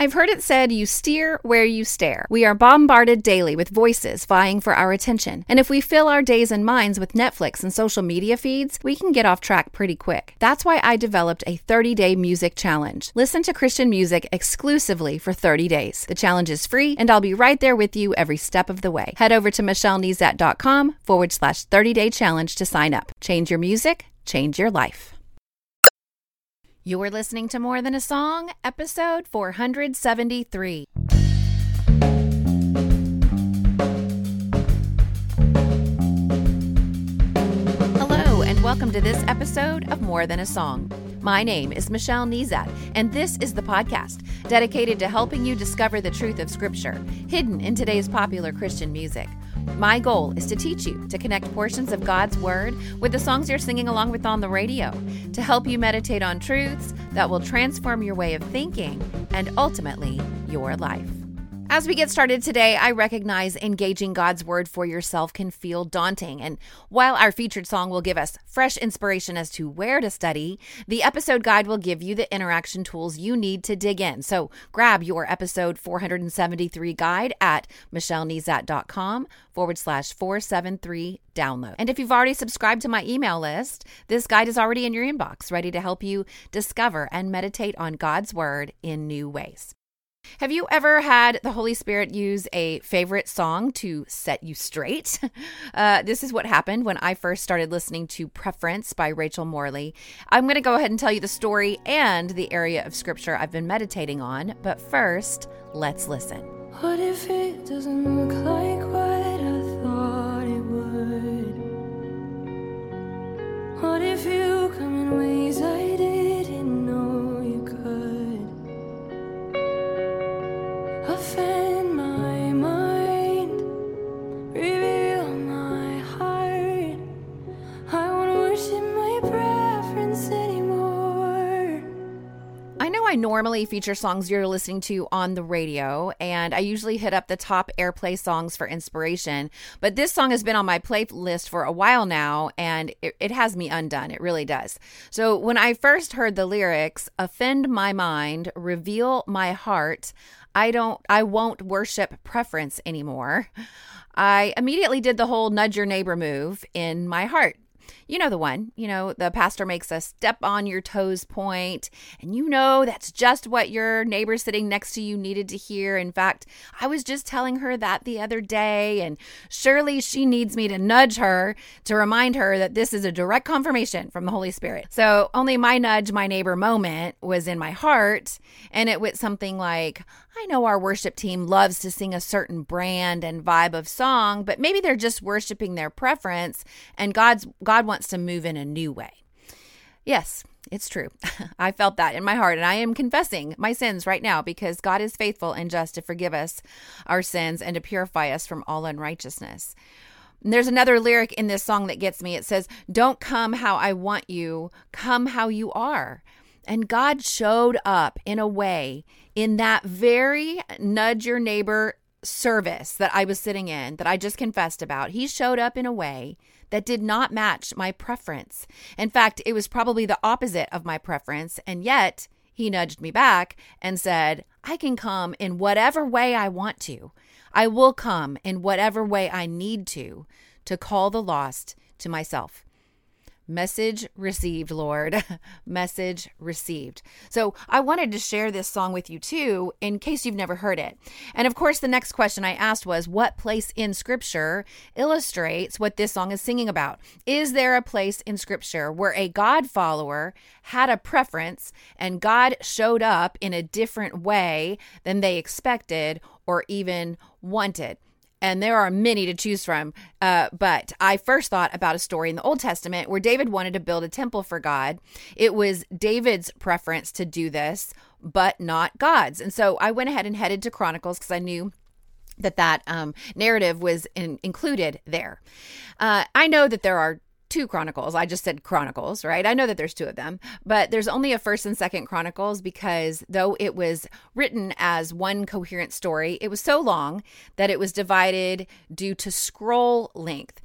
I've heard it said you steer where you stare. We are bombarded daily with voices vying for our attention. And if we fill our days and minds with Netflix and social media feeds, we can get off track pretty quick. That's why I developed a 30-day music challenge. Listen to Christian music exclusively for 30 days. The challenge is free, and I'll be right there with you every step of the way. Head over to michellenezat.com/30-day challenge to sign up. Change your music, change your life. You're listening to More Than a Song, episode 473. Hello, and welcome to this episode of More Than a Song. My name is Michelle Nezat, and this is the podcast dedicated to helping you discover the truth of Scripture, hidden in today's popular Christian music. My goal is to teach you to connect portions of God's Word with the songs you're singing along with on the radio, to help you meditate on truths that will transform your way of thinking and ultimately your life. As we get started today, I recognize engaging God's Word for yourself can feel daunting. And while our featured song will give us fresh inspiration as to where to study, the episode guide will give you the interaction tools you need to dig in. So grab your episode 473 guide at michellenezat.com/473 download. And if you've already subscribed to my email list, this guide is already in your inbox, ready to help you discover and meditate on God's Word in new ways. Have you ever had the Holy Spirit use a favorite song to set you straight? This is what happened when I first started listening to Preference by Rachel Morley. I'm going to go ahead and tell you the story and the area of Scripture I've been meditating on. But first, let's listen. What if it doesn't look like what I thought it would? What if you come in ways I didn't know you could? Offend my mind, reveal my heart. I won't worship my preference anymore. I know I normally feature songs you're listening to on the radio, and I usually hit up the top airplay songs for inspiration, but this song has been on my playlist for a while now, and it has me undone. It really does. So when I first heard the lyrics, offend my mind, reveal my heart, I won't worship preference anymore, I immediately did the whole nudge your neighbor move in my heart. You know the one, the pastor makes a step on your toes point, and that's just what your neighbor sitting next to you needed to hear. In fact, I was just telling her that the other day, and surely she needs me to nudge her to remind her that this is a direct confirmation from the Holy Spirit. So only my nudge my neighbor moment was in my heart, and it was something like, I know our worship team loves to sing a certain brand and vibe of song, but maybe they're just worshiping their preference, and God wants to move in a new way. Yes, it's true. I felt that in my heart, and I am confessing my sins right now because God is faithful and just to forgive us our sins and to purify us from all unrighteousness. And there's another lyric in this song that gets me. It says, "Don't come how I want you, come how you are." And God showed up in a way in that very nudge your neighbor service that I was sitting in, that I just confessed about. He showed up in a way that did not match my preference. In fact, it was probably the opposite of my preference. And yet he nudged me back and said, I can come in whatever way I want to. I will come in whatever way I need to call the lost to myself. Message received, Lord. Message received. So I wanted to share this song with you too, in case you've never heard it. And of course, the next question I asked was, what place in Scripture illustrates what this song is singing about? Is there a place in Scripture where a God follower had a preference and God showed up in a different way than they expected or even wanted? And there are many to choose from, but I first thought about a story in the Old Testament where David wanted to build a temple for God. It was David's preference to do this, but not God's. And so I went ahead and headed to Chronicles because I knew that narrative was included there. I know that there are two Chronicles. I just said Chronicles, right? I know that there's two of them, but there's only a First and Second Chronicles because though it was written as one coherent story, it was so long that it was divided due to scroll length.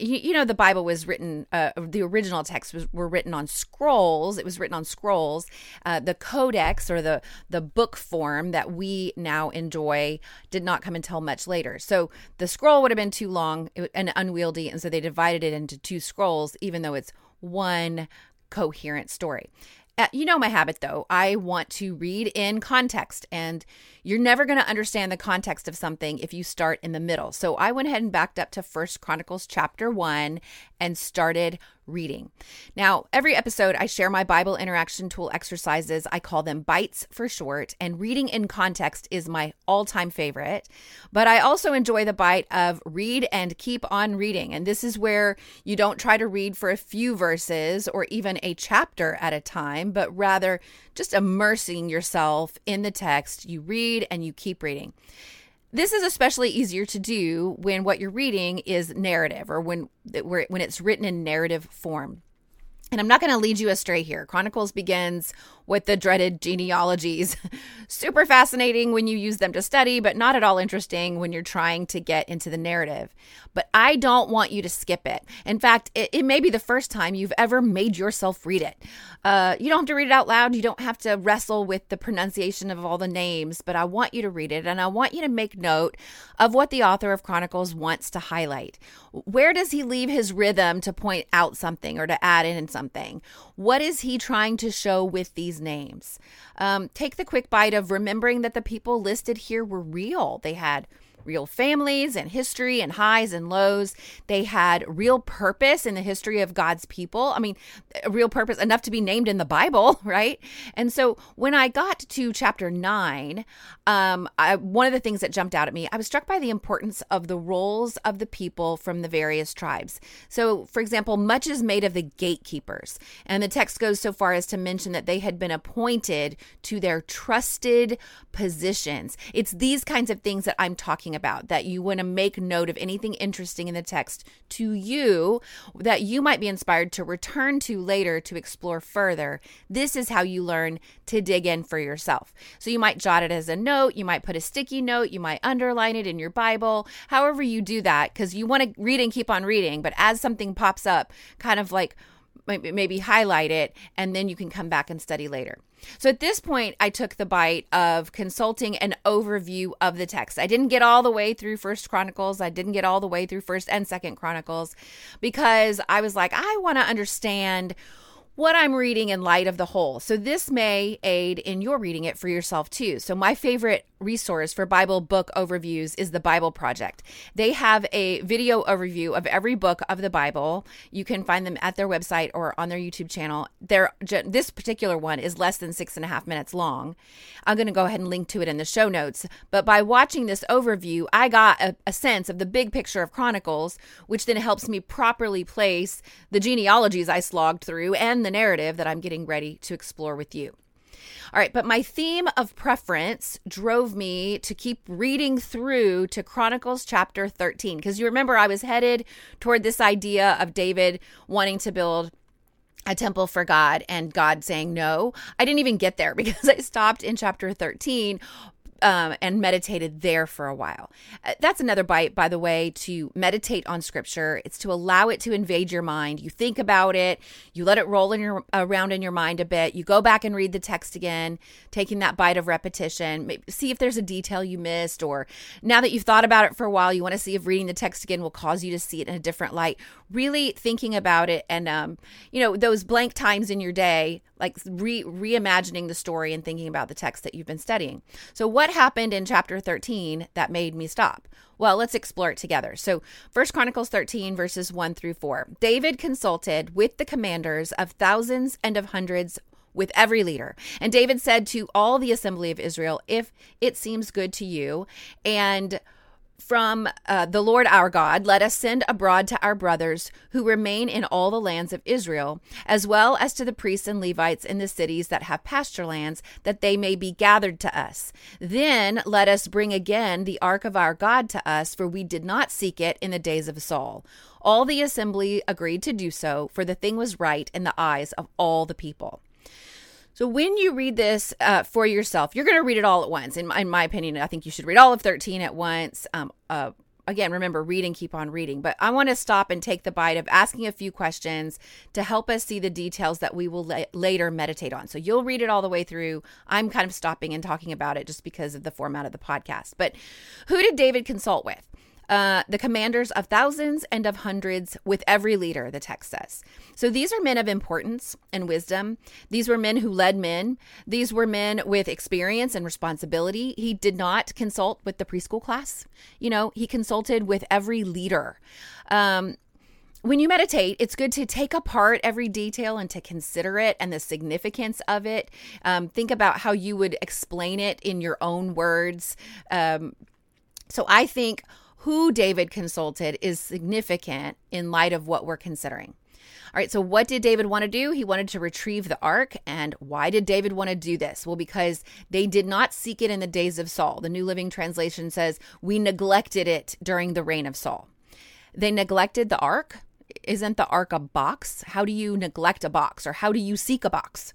the Bible was written, the original text were written on scrolls. It was written on scrolls. The codex, or the book form that we now enjoy, did not come until much later. So the scroll would have been too long and unwieldy, and so they divided it into 2 scrolls, even though it's one coherent story. You know my habit, though. I want to read in context, and you're never going to understand the context of something if you start in the middle. So I went ahead and backed up to 1 Chronicles chapter 1 and started reading. Now, every episode, I share my Bible interaction tool exercises. I call them bites for short, and reading in context is my all-time favorite. But I also enjoy the bite of read and keep on reading. And this is where you don't try to read for a few verses or even a chapter at a time, but rather just immersing yourself in the text. You read and you keep reading. This is especially easier to do when what you're reading is narrative, or when it's written in narrative form. And I'm not going to lead you astray here. Chronicles begins with the dreaded genealogies. Super fascinating when you use them to study, but not at all interesting when you're trying to get into the narrative. But I don't want you to skip it. In fact, it may be the first time you've ever made yourself read it. You don't have to read it out loud. You don't have to wrestle with the pronunciation of all the names, but I want you to read it, and I want you to make note of what the author of Chronicles wants to highlight. Where does he leave his rhythm to point out something or to add in something? What is he trying to show with these names? Take the quick bite of remembering that the people listed here were real. They had real families and history and highs and lows. They had real purpose in the history of God's people. I mean, a real purpose enough to be named in the Bible, right? And so when I got to chapter 9, one of the things that jumped out at me, I was struck by the importance of the roles of the people from the various tribes. So, for example, much is made of the gatekeepers, and the text goes so far as to mention that they had been appointed to their trusted positions. It's these kinds of things that I'm talking about, that you want to make note of anything interesting in the text to you that you might be inspired to return to later to explore further. This is how you learn to dig in for yourself. So you might jot it as a note, you might put a sticky note, you might underline it in your Bible, however you do that, because you want to read and keep on reading, but as something pops up, kind of like maybe highlight it, and then you can come back and study later. So at this point, I took the bite of consulting an overview of the text. I didn't get all the way through First Chronicles. I didn't get all the way through First and Second Chronicles, because I was like, I want to understand what I'm reading in light of the whole. So this may aid in your reading it for yourself too. So my favorite resource for Bible book overviews is the Bible Project. They have a video overview of every book of the Bible. You can find them at their website or on their YouTube channel. This particular one is less than 6.5 minutes long. I'm going to go ahead and link to it in the show notes. But by watching this overview, I got a sense of the big picture of Chronicles, which then helps me properly place the genealogies I slogged through and the narrative that I'm getting ready to explore with you. All right, but my theme of preference drove me to keep reading through to Chronicles chapter 13, because you remember I was headed toward this idea of David wanting to build a temple for God and God saying no. I didn't even get there because I stopped in chapter 13 and meditated there for a while. That's another bite, by the way, to meditate on scripture. It's to allow it to invade your mind. You think about it, you let it roll around in your mind a bit. You go back and read the text again, taking that bite of repetition. Maybe see if there's a detail you missed, or now that you've thought about it for a while, you want to see if reading the text again will cause you to see it in a different light. Really thinking about it, and those blank times in your day, like reimagining the story and thinking about the text that you've been studying. So what happened in chapter 13 that made me stop? Well, let's explore it together. So 1 Chronicles 13 verses 1 through 4. David consulted with the commanders of thousands and of hundreds, with every leader. And David said to all the assembly of Israel, if it seems good to you, and from the Lord our God, let us send abroad to our brothers who remain in all the lands of Israel, as well as to the priests and Levites in the cities that have pasture lands, that they may be gathered to us. Then let us bring again the ark of our God to us, for we did not seek it in the days of Saul. All the assembly agreed to do so, for the thing was right in the eyes of all the people. So when you read this for yourself, you're going to read it all at once. In my opinion, I think you should read all of 13 at once. again, remember, read and keep on reading. But I want to stop and take the bite of asking a few questions to help us see the details that we will later meditate on. So you'll read it all the way through. I'm kind of stopping and talking about it just because of the format of the podcast. But who did David consult with? The commanders of thousands and of hundreds, with every leader, the text says. So these are men of importance and wisdom. These were men who led men. These were men with experience and responsibility. He did not consult with the preschool class. He consulted with every leader. When you meditate, it's good to take apart every detail and to consider it and the significance of it. Think about how you would explain it in your own words. So I think who David consulted is significant in light of what we're considering. All right, so what did David want to do? He wanted to retrieve the ark. And why did David want to do this? Well, because they did not seek it in the days of Saul. The New Living Translation says, we neglected it during the reign of Saul. They neglected the ark. Isn't the ark a box? How do you neglect a box, or how do you seek a box?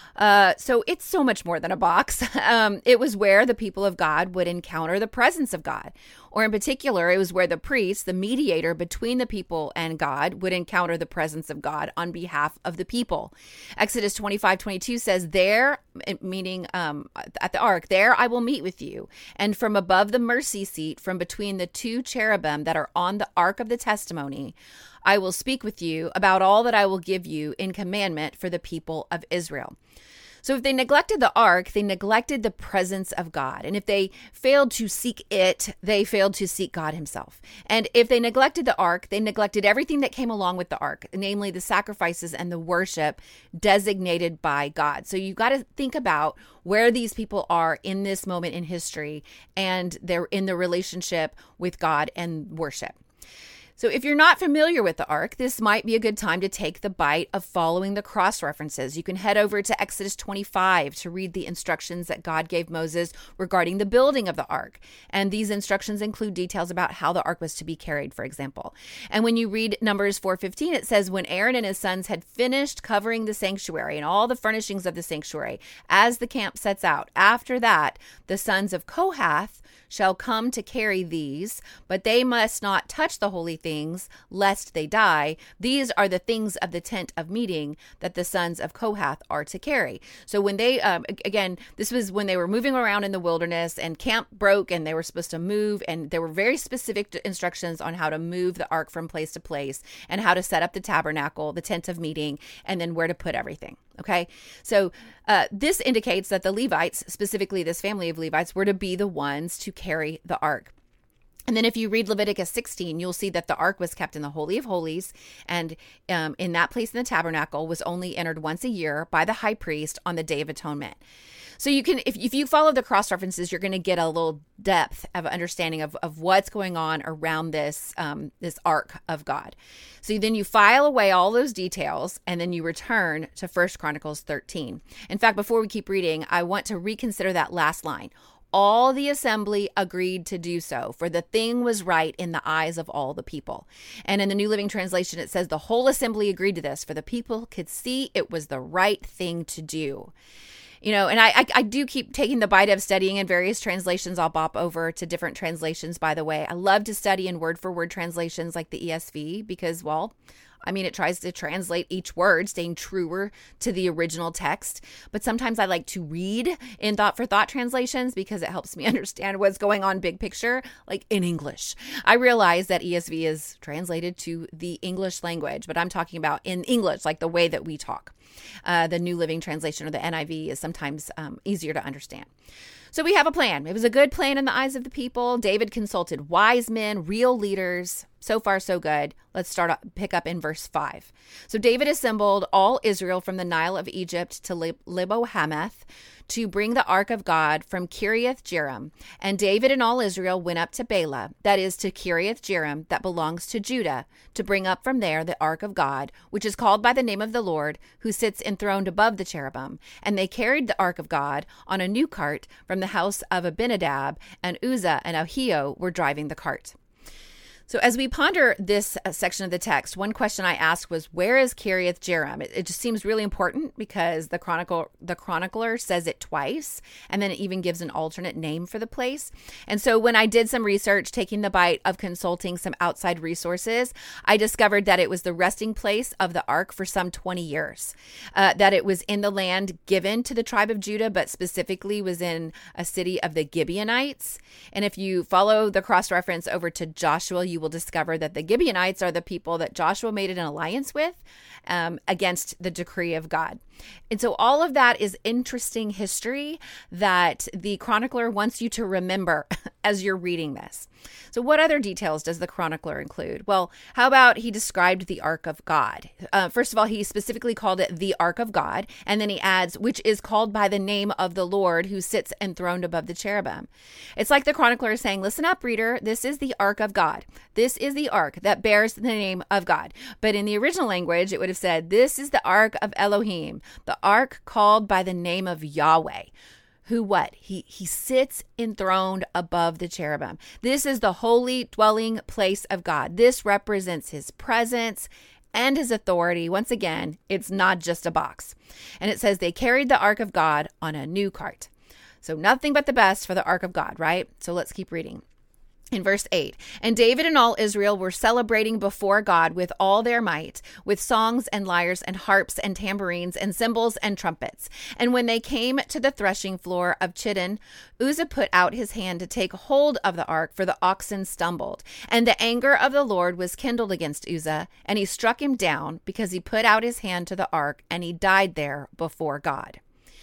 So it's so much more than a box. It was where the people of God would encounter the presence of God. Or in particular, it was where the priest, the mediator between the people and God, would encounter the presence of God on behalf of the people. Exodus 25:22 says, there, meaning at the ark, there I will meet with you. And from above the mercy seat, from between the two cherubim that are on the ark of the testimony, I will speak with you about all that I will give you in commandment for the people of Israel. So if they neglected the ark, they neglected the presence of God. And if they failed to seek it, they failed to seek God himself. And if they neglected the ark, they neglected everything that came along with the ark, namely the sacrifices and the worship designated by God. So you got to think about where these people are in this moment in history, and they're in the relationship with God and worship. So if you're not familiar with the ark, this might be a good time to take the bite of following the cross references. You can head over to Exodus 25 to read the instructions that God gave Moses regarding the building of the ark. And these instructions include details about how the ark was to be carried, for example. And when you read Numbers 4:15, it says, when Aaron and his sons had finished covering the sanctuary and all the furnishings of the sanctuary, as the camp sets out, after that, the sons of Kohath shall come to carry these, but they must not touch the holy things, lest they die. These are the things of the tent of meeting that the sons of Kohath are to carry. So when they, again, this was when they were moving around in the wilderness and camp broke and they were supposed to move, and there were very specific instructions on how to move the ark from place to place and how to set up the tabernacle, the tent of meeting, and then where to put everything. Okay, so this indicates that the Levites, specifically this family of Levites, were to be the ones to carry the ark. And then if you read Leviticus 16, you'll see that the ark was kept in the Holy of Holies, and in that place in the tabernacle was only entered once a year by the high priest on the Day of Atonement. So you can, if you follow the cross references, you're going to get a little depth of understanding of what's going on around this ark of God. So then you file away all those details, and then you return to 1 Chronicles 13. In fact, before we keep reading, I want to reconsider that last line. All the assembly agreed to do so, for the thing was right in the eyes of all the people. And in the New Living Translation, it says the whole assembly agreed to this, for the people could see it was the right thing to do. You know, and I do keep taking the bite of studying in various translations. I'll bop over to different translations, by the way. I love to study in word-for-word translations like the ESV because, well, I mean, it tries to translate each word, staying truer to the original text. But sometimes I like to read in thought-for-thought translations because it helps me understand what's going on big picture, like in English. I realize that ESV is translated to the English language, but I'm talking about in English, like the way that we talk. The New Living Translation, or the NIV, is sometimes easier to understand. So we have a plan. It was a good plan in the eyes of the people. David consulted wise men, real leaders. So far, so good. Let's pick up in verse 5. So David assembled all Israel from the Nile of Egypt to Lebo-Hamath to bring the ark of God from Kiriath-Jearim. And David and all Israel went up to Bela, that is to Kiriath-Jearim, that belongs to Judah, to bring up from there the ark of God, which is called by the name of the Lord, who sits enthroned above the cherubim. And they carried the ark of God on a new cart from the house of Abinadab, and Uzzah and Ahio were driving the cart. So as we ponder this section of the text, one question I asked was, where is Kiriath Jearim? It just seems really important because the chronicler says it twice, and then it even gives an alternate name for the place. And so when I did some research, taking the bite of consulting some outside resources, I discovered that it was the resting place of the ark for some 20 years, that it was in the land given to the tribe of Judah, but specifically was in a city of the Gibeonites. And if you follow the cross-reference over to Joshua, you will discover that the Gibeonites are the people that Joshua made an alliance with against the decree of God. And so all of that is interesting history that the chronicler wants you to remember as you're reading this. So what other details does the chronicler include? Well, how about he described the Ark of God? First of all, he specifically called it the Ark of God. And then he adds, which is called by the name of the Lord who sits enthroned above the cherubim. It's like the chronicler is saying, listen up, reader, this is the Ark of God. This is the Ark that bears the name of God. But in the original language, it would have said, this is the Ark of Elohim, the Ark called by the name of Yahweh. Who what? He sits enthroned above the cherubim. This is the holy dwelling place of God. This represents his presence and his authority. Once again, it's not just a box. And it says they carried the ark of God on a new cart. So nothing but the best for the ark of God, right? So let's keep reading. In verse 8, and David and all Israel were celebrating before God with all their might, with songs and lyres and harps and tambourines and cymbals and trumpets. And when they came to the threshing floor of Chidon, Uzzah put out his hand to take hold of the ark, for the oxen stumbled. And the anger of the Lord was kindled against Uzzah, and he struck him down because he put out his hand to the ark, and he died there before God.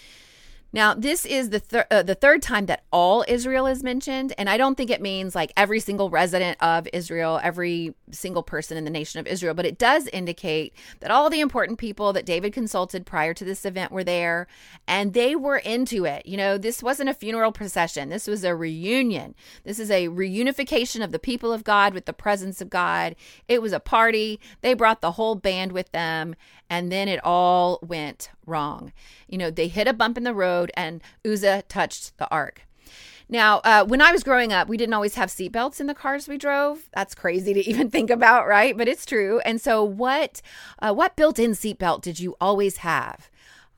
Now, this is the third time that all Israel is mentioned, and I don't think it means like every single resident of Israel, every single person in the nation of Israel, but it does indicate that all the important people that David consulted prior to this event were there, and they were into it. You know, this wasn't a funeral procession. This was a reunion. This is a reunification of the people of God with the presence of God. It was a party. They brought the whole band with them, and then it all went wrong. You know, they hit a bump in the road and Uzzah touched the ark. Now, when I was growing up, we didn't always have seatbelts in the cars we drove. That's crazy to even think about, right? But it's true. And so what built-in seatbelt did you always have?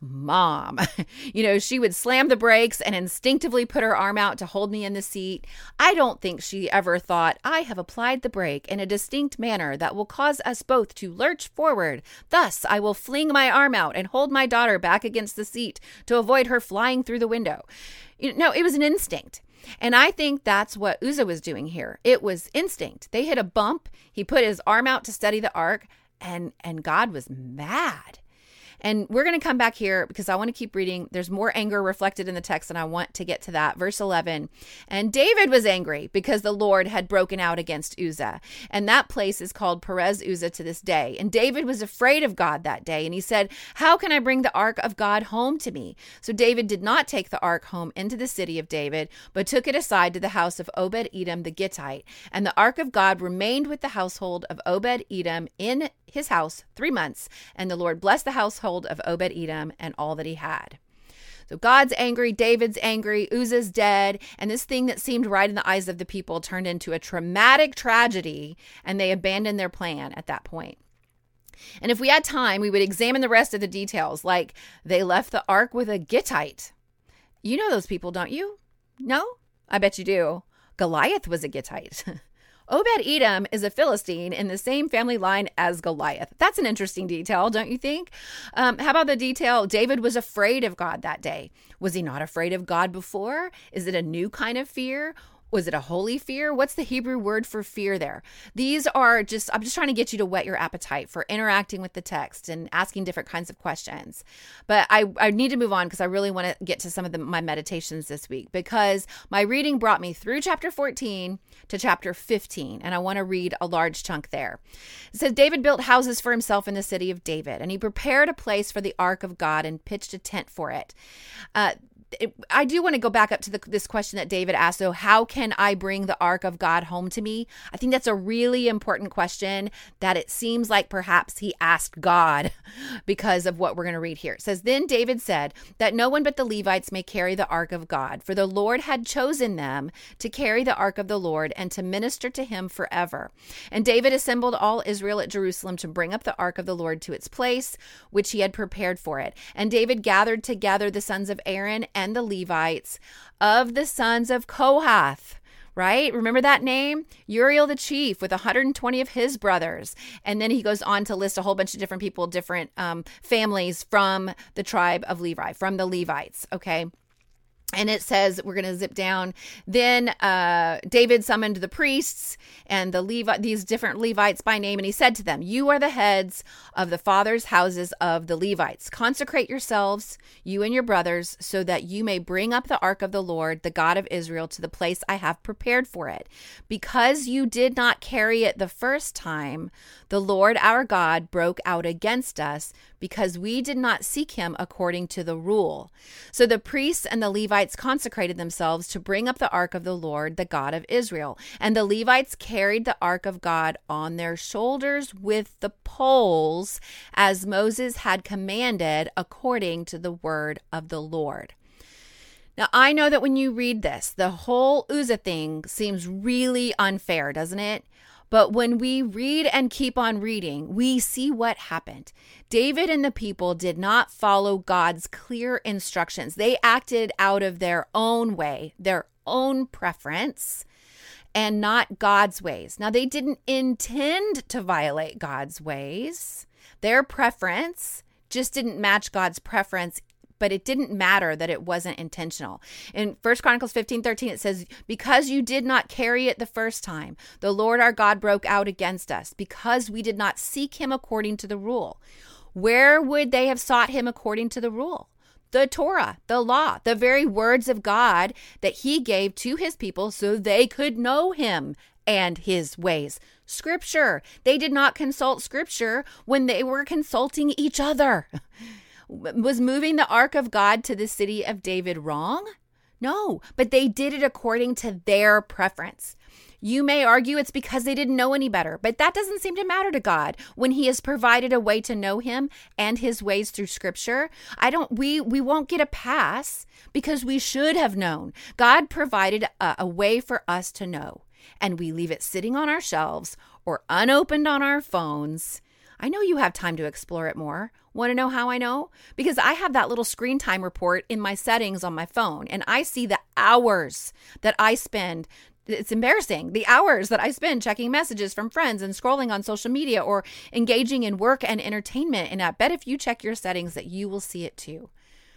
Mom. You know, she would slam the brakes and instinctively put her arm out to hold me in the seat. I don't think she ever thought, I have applied the brake in a distinct manner that will cause us both to lurch forward. Thus, I will fling my arm out and hold my daughter back against the seat to avoid her flying through the window. No, it was an instinct. And I think that's what Uzzah was doing here. It was instinct. They hit a bump. He put his arm out to steady the ark, and God was mad. And we're going to come back here because I want to keep reading. There's more anger reflected in the text, and I want to get to that. Verse 11, and David was angry because the Lord had broken out against Uzzah. And that place is called Perez Uzzah to this day. And David was afraid of God that day. And he said, how can I bring the ark of God home to me? So David did not take the ark home into the city of David, but took it aside to the house of Obed-Edom the Gittite. And the ark of God remained with the household of Obed-Edom in his house 3 months. And the Lord blessed the household of Obed-Edom and all that he had. So God's angry, David's angry, Uzzah's dead, and this thing that seemed right in the eyes of the people turned into a traumatic tragedy, and they abandoned their plan at that point. And if we had time, we would examine the rest of the details, like they left the ark with a Gittite. You know those people, don't you? No? I bet you do. Goliath was a Gittite. Obed-Edom is a Philistine in the same family line as Goliath. That's an interesting detail, don't you think? How about the detail, David was afraid of God that day. Was he not afraid of God before? Is it a new kind of fear? Was it a holy fear? What's the Hebrew word for fear there? These are just, I'm just trying to get you to whet your appetite for interacting with the text and asking different kinds of questions. But I need to move on because I really want to get to some of my meditations this week, because my reading brought me through chapter 14 to chapter 15, and I want to read a large chunk there. It says, David built houses for himself in the city of David, and he prepared a place for the ark of God and pitched a tent for it. I do want to go back up to this question that David asked. So how can I bring the ark of God home to me? I think that's a really important question that it seems like perhaps he asked God because of what we're going to read here. It says, then David said that no one but the Levites may carry the ark of God, for the Lord had chosen them to carry the ark of the Lord and to minister to him forever. And David assembled all Israel at Jerusalem to bring up the ark of the Lord to its place, which he had prepared for it. And David gathered together the sons of Aaron and the Levites of the sons of Kohath, right? Remember that name? Uriel the chief with 120 of his brothers. And then he goes on to list a whole bunch of different people, different families from the tribe of Levi, from the Levites, okay? And it says, we're going to zip down. Then David summoned the priests and these different Levites by name, and he said to them, you are the heads of the fathers' houses of the Levites. Consecrate yourselves, you and your brothers, so that you may bring up the ark of the Lord, the God of Israel, to the place I have prepared for it. Because you did not carry it the first time, the Lord our God broke out against us, because we did not seek him according to the rule. So the priests and the Levites consecrated themselves to bring up the ark of the Lord, the God of Israel. And the Levites carried the ark of God on their shoulders with the poles, as Moses had commanded according to the word of the Lord. Now, I know that when you read this, the whole Uzzah thing seems really unfair, doesn't it? But when we read and keep on reading, we see what happened. David and the people did not follow God's clear instructions. They acted out of their own way, their own preference, and not God's ways. Now, they didn't intend to violate God's ways. Their preference just didn't match God's preference, but it didn't matter that it wasn't intentional. In 1 Chronicles 15:13, it says, because you did not carry it the first time, the Lord our God broke out against us, because we did not seek him according to the rule. Where would they have sought him according to the rule? The Torah, the law, the very words of God that he gave to his people so they could know him and his ways. Scripture. They did not consult Scripture when they were consulting each other. Was moving the ark of God to the city of David wrong? No, but they did it according to their preference. You may argue it's because they didn't know any better, but that doesn't seem to matter to God when he has provided a way to know him and his ways through Scripture. We won't get a pass because we should have known. God provided a way for us to know, and we leave it sitting on our shelves or unopened on our phones. I know you have time to explore it more. Want to know how I know? Because I have that little screen time report in my settings on my phone, and I see the hours that I spend. It's embarrassing. The hours that I spend checking messages from friends and scrolling on social media or engaging in work and entertainment. And I bet if you check your settings that you will see it too.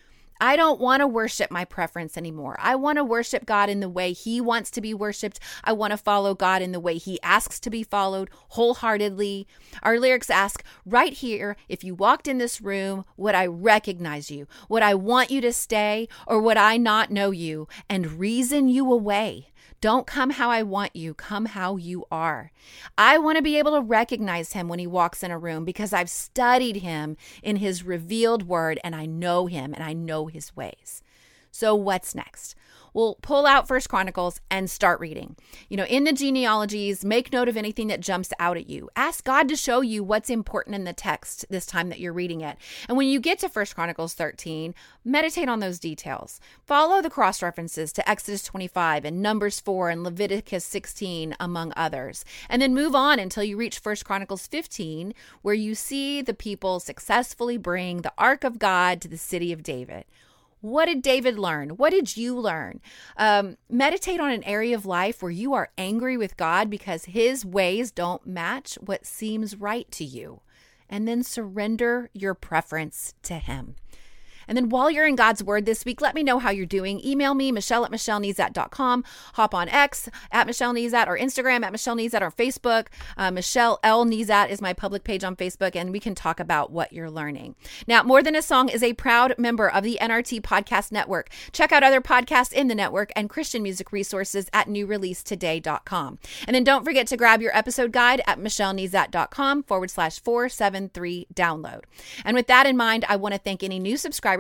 I don't want to worship my preference anymore. I want to worship God in the way he wants to be worshiped. I want to follow God in the way he asks to be followed wholeheartedly. Our lyrics ask, right here, if you walked in this room, would I recognize you? Would I want you to stay, or would I not know you and reason you away? Don't come how I want you, come how you are. I want to be able to recognize him when he walks in a room because I've studied him in his revealed word, and I know him and I know his ways. So what's next? Well, pull out 1 Chronicles and start reading. In the genealogies, make note of anything that jumps out at you. Ask God to show you what's important in the text this time that you're reading it. And when you get to 1 Chronicles 13, meditate on those details. Follow the cross references to Exodus 25 and Numbers 4 and Leviticus 16, among others. And then move on until you reach 1 Chronicles 15, where you see the people successfully bring the Ark of God to the city of David. What did David learn? What did you learn? Meditate on an area of life where you are angry with God because his ways don't match what seems right to you. And then surrender your preference to him. And then while you're in God's word this week, let me know how you're doing. Email me, Michelle@michellenezat.com. Hop on X @MichelleNezat or Instagram @MichelleNezat or Facebook. Michelle L. Nezat is my public page on Facebook, and we can talk about what you're learning. Now, More Than a Song is a proud member of the NRT Podcast Network. Check out other podcasts in the network and Christian music resources at newreleasetoday.com. And then don't forget to grab your episode guide at MichelleNezat.com /473 download. And with that in mind, I want to thank any new subscribers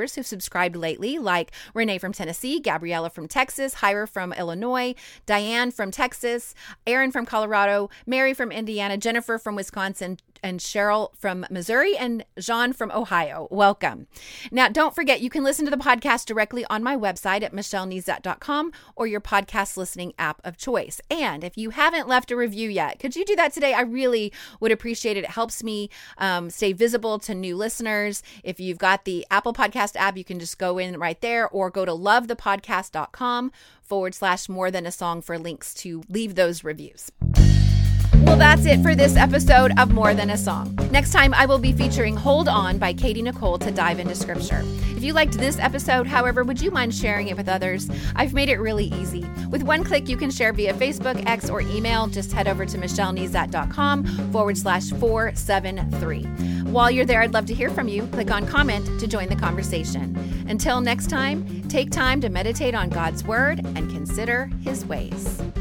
subscribers who've subscribed lately, like Renee from Tennessee, Gabriella from Texas, Hyra from Illinois, Diane from Texas, Aaron from Colorado, Mary from Indiana, Jennifer from Wisconsin, and Cheryl from Missouri, and Jean from Ohio. Welcome. Now, don't forget, you can listen to the podcast directly on my website at michellenezat.com or your podcast listening app of choice. And if you haven't left a review yet, could you do that today? I really would appreciate it. It helps me stay visible to new listeners. If you've got the Apple Podcast app, you can just go in right there or go to lovethepodcast.com/more than a song for links to leave those reviews. Well, that's it for this episode of More Than a Song. Next time, I will be featuring Hold On by Katie Nicole to dive into scripture. If you liked this episode, however, would you mind sharing it with others? I've made it really easy. With one click, you can share via Facebook, X, or email. Just head over to michellenezat.com/473. While you're there, I'd love to hear from you. Click on comment to join the conversation. Until next time, take time to meditate on God's word and consider his ways.